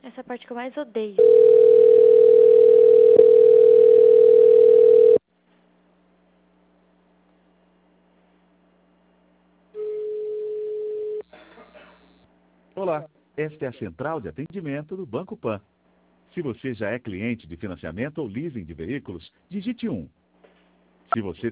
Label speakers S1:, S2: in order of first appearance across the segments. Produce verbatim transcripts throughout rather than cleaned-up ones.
S1: Essa é a parte que eu mais odeio.
S2: Olá, esta é a central de atendimento do Banco Pan. Se você já é cliente de financiamento ou leasing de veículos, digite um. Se você...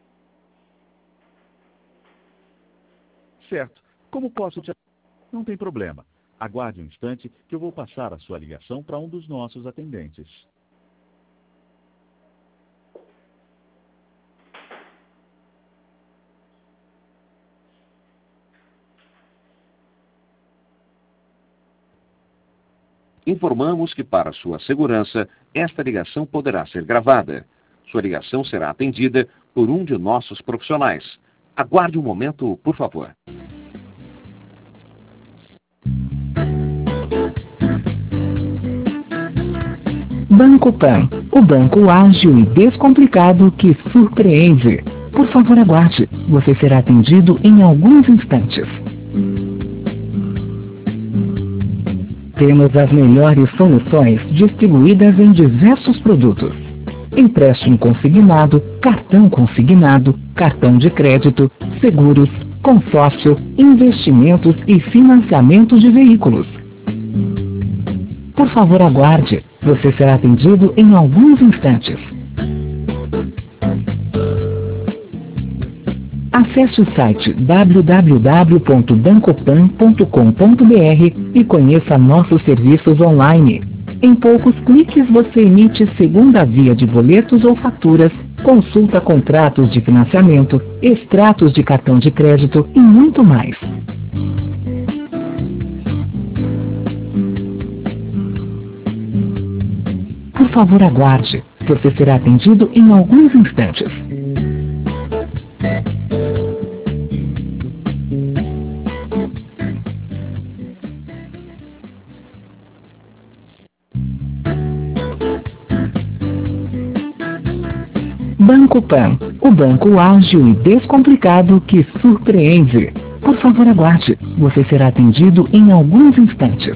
S2: Certo. Como posso te... Não tem problema. Aguarde um instante que eu vou passar a sua ligação para um dos nossos atendentes.
S3: Informamos que, para sua segurança, esta ligação poderá ser gravada. Sua ligação será atendida por um de nossos profissionais. Aguarde um momento, por favor.
S4: Banco Pan, o banco ágil e descomplicado que surpreende. Por favor, aguarde. Você será atendido em alguns instantes. Temos as melhores soluções distribuídas em diversos produtos. Empréstimo consignado, cartão consignado, cartão de crédito, seguros, consórcio, investimentos e financiamento de veículos. Por favor, aguarde. Você será atendido em alguns instantes. Acesse o site w w w ponto bancopan ponto com ponto b r e conheça nossos serviços online. Em poucos cliques você emite segunda via de boletos ou faturas, consulta contratos de financiamento, extratos de cartão de crédito e muito mais. Por favor, aguarde. Você será atendido em alguns instantes. Banco Pan, o banco ágil e descomplicado que surpreende. Por favor, aguarde. Você será atendido em alguns instantes.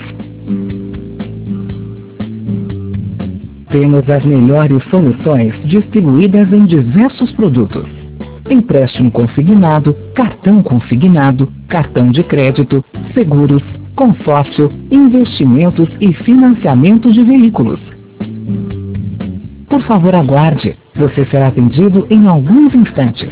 S4: Temos as melhores soluções distribuídas em diversos produtos. Empréstimo consignado, cartão consignado, cartão de crédito, seguros, consórcio, investimentos e financiamento de veículos. Por favor, aguarde. Você será atendido em alguns instantes.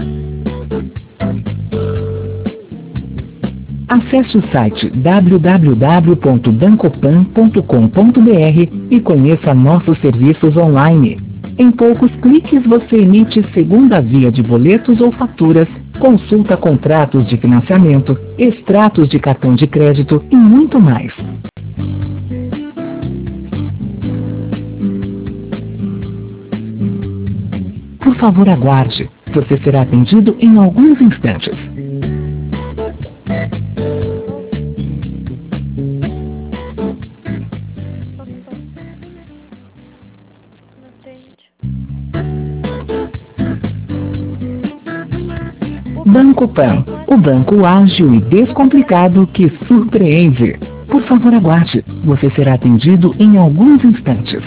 S4: Acesse o site w w w ponto bancopan ponto com ponto b r e conheça nossos serviços online. Em poucos cliques você emite segunda via de boletos ou faturas, consulta contratos de financiamento, extratos de cartão de crédito e muito mais. Por favor, aguarde. Você será atendido em alguns instantes. Banco Pan, o banco ágil e descomplicado que surpreende. Por favor, aguarde. Você será atendido em alguns instantes.